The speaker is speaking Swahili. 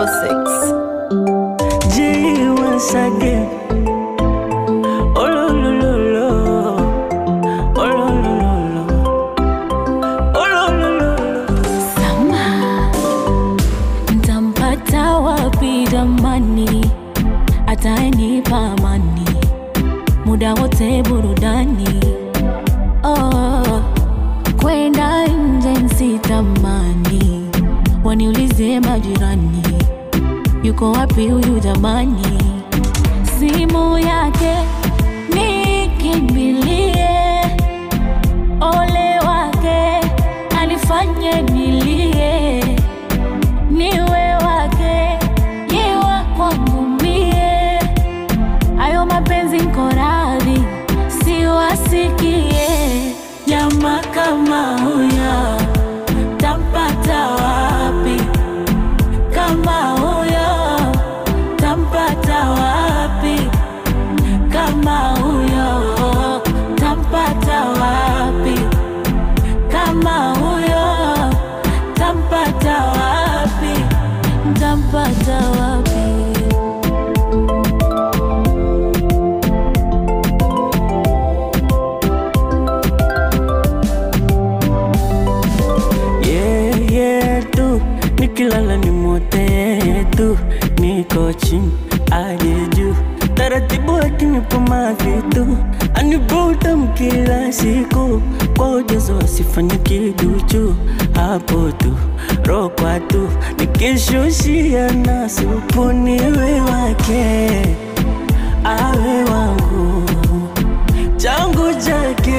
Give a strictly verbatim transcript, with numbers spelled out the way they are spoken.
oh six. G once again. Oh lo lo lo lo. Oh lo lo lo lo. Oh lo lo lo lo. Sama ntampata wapi damani, atanipa amani, muda wote burudani. Oh, kwenda nje sitamani, waniulize majirani, yuko wapi huyu jamani? Simu yake nikimbilie, ole wake anifanye nilie, niwe wake yewa kwangu mie, ayo mapenzi nko radhi siwasikie. Jamaa kama huyo tampata wapi? Kama huyo tampata wapi? Kama huyo tampata wapi? Kama huyo tampata wapi? Tampata wapi? Nikilala ni mote tu, niko chini aje juu, taratibu akinipa mavitu, anivuta mkila siku, kwa ujazo asifanye kiduchu, hapo tu rokwa tu, nikishushia na supu, niwe wake awe wangu, changu chake